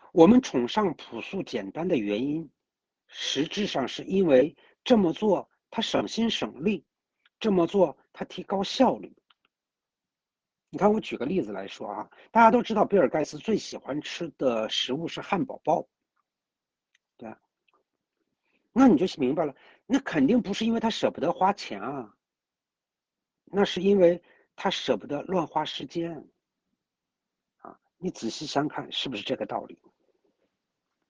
我们崇尚朴素简单的原因，实质上是因为这么做它省心省力，这么做它提高效率。你看，我举个例子来说啊，大家都知道比尔盖茨最喜欢吃的食物是汉堡包，对吧？那你就明白了，那肯定不是因为他舍不得花钱啊，那是因为他舍不得乱花时间啊。你仔细想看，是不是这个道理？